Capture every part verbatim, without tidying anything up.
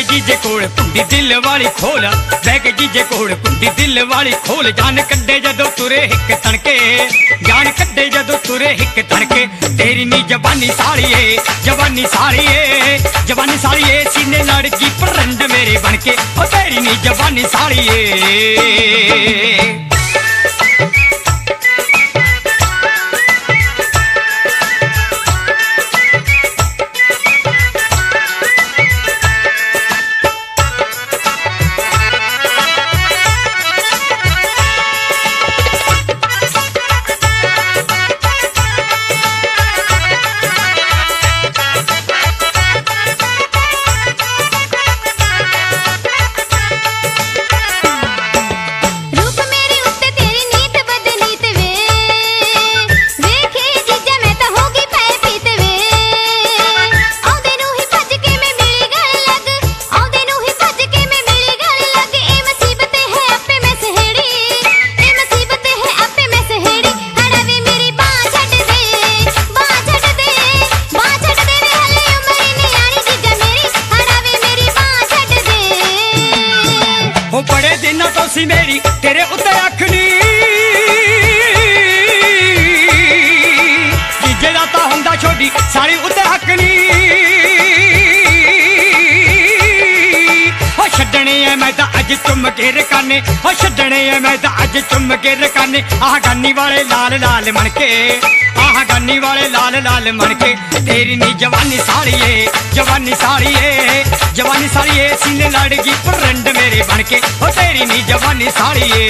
जीजे कोल कुंडी दिल वाली खोल, बह के जीजे कोल कुंडी दिल वाली खोल। जान कड्डे जदों तुरे हिक तणके, जान कड्डे जदों तुरे हिक तणके। तेरी नी जवानी साड़िए, जवानी साड़िए, जवानी साड़िए, सीने लड़की परंड मेरे बनके। ओ तेरी नी जवानी साड़िए। बड़े दिनों तो सी मेरी तेरे उत्ते अखनी, जीजे दा तां हुंदा छोटी सारी उत्ते हकनी। ओ छड्डने ऐ मैं तां अज चुम के रकाने, ओ छड्डने ऐ मैं तां अज चुम के रकाने। आह गानी वाले लाल लाल मनके, आह गानी वाले लाल लाल मनके। तेरी नी जवानी साड़िए, जवानी साड़िए, जवानी साड़िए, सीने लड़गी परंड मेरे बनके। ओ तेरी नी जवानी साड़िए।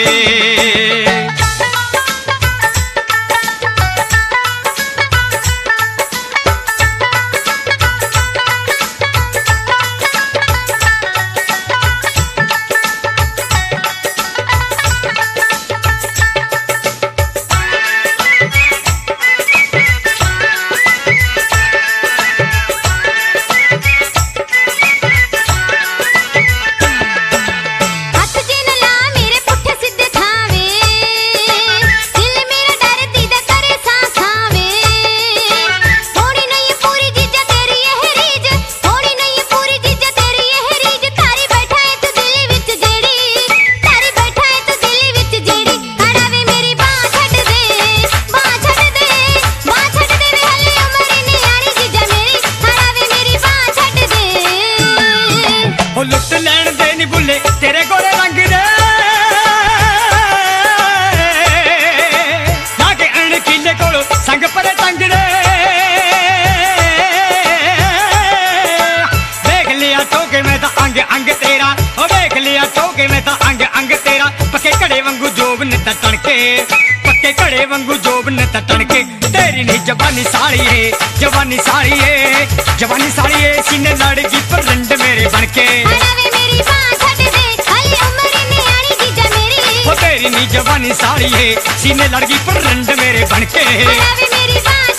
लुट लैन दे नी बुले तेरे गोरे रंग दे, जाके अण किले कोलो संग परे टंग दे। देख लिया टोके मैं तां अंग अंग तेरा, ओ देख लिया टोके मैं तां अंग अंग तेरा। पक्के घड़े वांगू जोब ने तां तणके, पक्के घड़े वांगू जोब ने तां तणके। तेरी नी जवानी साड़िए, जवानी साड़िए, जवानी साड़िए, सीने लड़गी परंड मेरे बनके। तेरी नी जवानी साड़िए, सीने लड़गी परंड मेरे बनके।